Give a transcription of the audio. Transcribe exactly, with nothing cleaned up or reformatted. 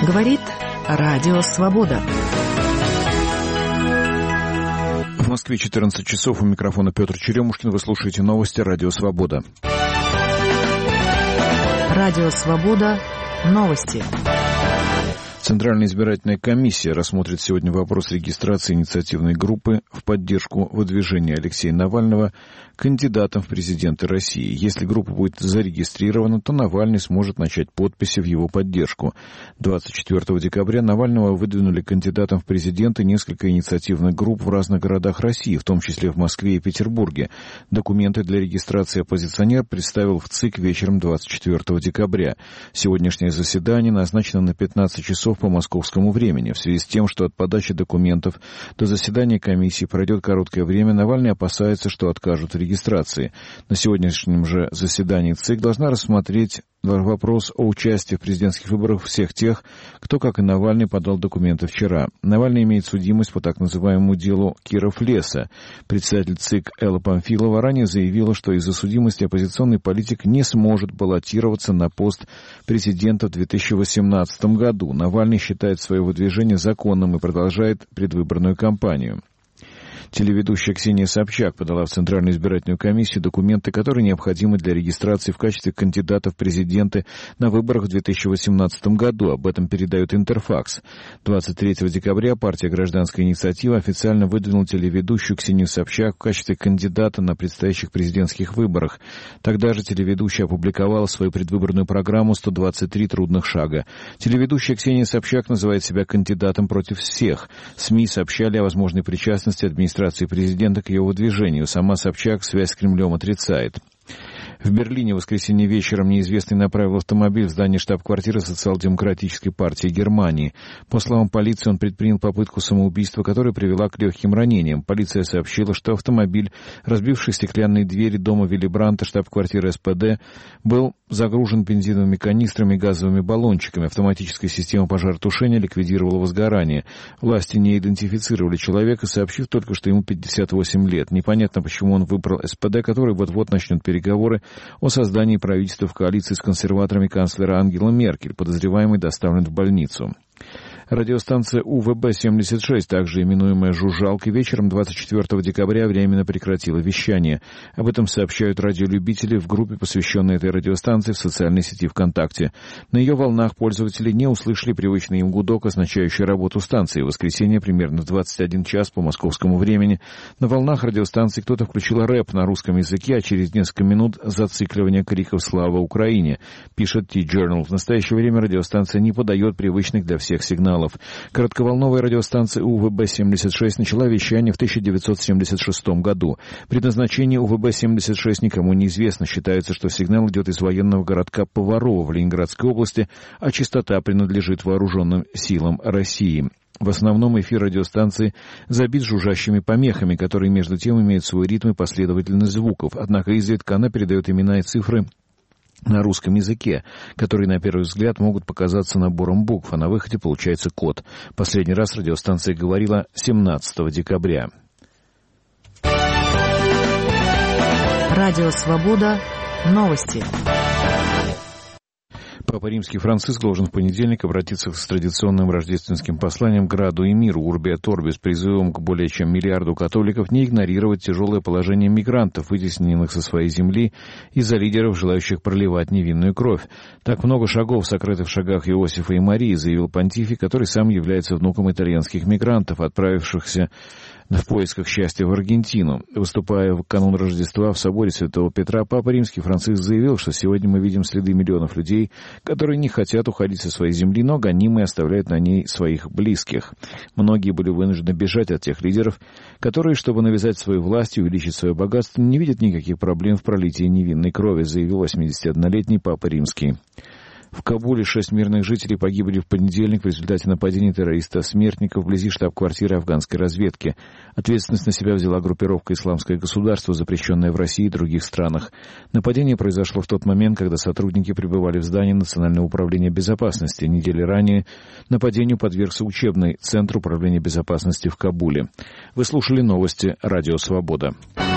Говорит Радио Свобода. В Москве четырнадцать часов. У микрофона Петр Черемушкин. Вы слушаете новости Радио Свобода. Радио Свобода. Новости. Центральная избирательная комиссия рассмотрит сегодня вопрос регистрации инициативной группы в поддержку выдвижения Алексея Навального кандидатом в президенты России. Если группа будет зарегистрирована, то Навальный сможет начать подписи в его поддержку. двадцать четвёртого декабря Навального выдвинули кандидатом в президенты несколько инициативных групп в разных городах России, в том числе в Москве и Петербурге. Документы для регистрации оппозиционер представил в ЦИК вечером двадцать четвёртого декабря. Сегодняшнее заседание назначено на пятнадцать часов по московскому времени. В связи с тем, что от подачи документов до заседания комиссии пройдет короткое время, Навальный опасается, что откажут в регистрации. На сегодняшнем же заседании ЦИК должна рассмотреть вопрос о участии в президентских выборах всех тех, кто, как и Навальный, подал документы вчера. Навальный имеет судимость по так называемому делу Киров-Леса. Председатель ЦИК Элла Памфилова ранее заявила, что из-за судимости оппозиционный политик не сможет баллотироваться на пост президента в две тысячи восемнадцатом году. Навальный считает свое выдвижение законным и продолжает предвыборную кампанию. Телеведущая Ксения Собчак подала в Центральную избирательную комиссию документы, которые необходимы для регистрации в качестве кандидата в президенты на выборах в две тысячи восемнадцатом году. Об этом передает Интерфакс. двадцать третьего декабря партия «Гражданская инициатива» официально выдвинула телеведущую Ксению Собчак в качестве кандидата на предстоящих президентских выборах. Тогда же телеведущая опубликовала свою предвыборную программу «сто двадцать три трудных шага». Телеведущая Ксения Собчак называет себя кандидатом против всех. СМИ сообщали о возможной причастности администрации президента к ее выдвижению. Сама Собчак связь с Кремлем отрицает. В Берлине в воскресенье вечером неизвестный направил автомобиль в здание штаб-квартиры Социал-демократической партии Германии. По словам полиции, он предпринял попытку самоубийства, которая привела к легким ранениям. Полиция сообщила, что автомобиль, разбивший стеклянные двери дома Вилли Брандта, штаб-квартиры эс пэ дэ, был загружен бензиновыми канистрами и газовыми баллончиками. Автоматическая система пожаротушения ликвидировала возгорание. Власти не идентифицировали человека, сообщив только, что ему пятьдесят восемь лет. Непонятно, почему он выбрал эс пэ дэ, который вот-вот начнет переговоры о создании правительства в коалиции с консерваторами канцлера Ангела Меркель. Подозреваемый доставлен в больницу. Радиостанция у вэ бэ семьдесят шесть, также именуемая «Жужжалкой», вечером двадцать четвёртого декабря временно прекратила вещание. Об этом сообщают радиолюбители в группе, посвященной этой радиостанции в социальной сети ВКонтакте. На ее волнах пользователи не услышали привычный им гудок, означающий работу станции. В воскресенье примерно в двадцать один час по московскому времени на волнах радиостанции кто-то включил рэп на русском языке, а через несколько минут зацикливание криков «Слава Украине», пишет T-Journal. В настоящее время радиостанция не подает привычных для всех сигналов. Коротковолновая радиостанция у вэ бэ семьдесят шесть начала вещание в тысяча девятьсот семьдесят шестом году. Предназначение у вэ бэ семьдесят шесть никому не известно. Считается, что сигнал идет из военного городка Поварово в Ленинградской области, а частота принадлежит вооруженным силам России. В основном эфир радиостанции забит жужжащими помехами, которые между тем имеют свой ритм и последовательность звуков. Однако изредка она передает имена и цифры на русском языке, которые на первый взгляд могут показаться набором букв, а на выходе получается код. Последний раз радиостанция говорила семнадцатого декабря. Радио Свобода. Новости. Папа Римский Франциск должен в понедельник обратиться с традиционным рождественским посланием «Граду и миру» Urbi et Orbi с призывом к более чем миллиарду католиков не игнорировать тяжелое положение мигрантов, вытесненных со своей земли из-за лидеров, желающих проливать невинную кровь. Так много шагов сокрыты в шагах Иосифа и Марии, заявил понтифик, который сам является внуком итальянских мигрантов, отправившихся в поисках счастья в Аргентину. Выступая в канун Рождества в соборе Святого Петра, Папа Римский Франциск заявил, что сегодня мы видим следы миллионов людей, которые не хотят уходить со своей земли, но гонимые оставляют на ней своих близких. Многие были вынуждены бежать от тех лидеров, которые, чтобы навязать свою власть и увеличить свое богатство, не видят никаких проблем в пролитии невинной крови, заявил восьмидесятиоднолетний Папа Римский. В Кабуле шесть мирных жителей погибли в понедельник в результате нападения террориста-смертников вблизи штаб-квартиры афганской разведки. Ответственность на себя взяла группировка «Исламское государство», запрещенное в России и других странах. Нападение произошло в тот момент, когда сотрудники пребывали в здании Национального управления безопасности. Недели ранее нападению подвергся учебный центр управления безопасности в Кабуле. Вы слушали новости «Радио Свобода».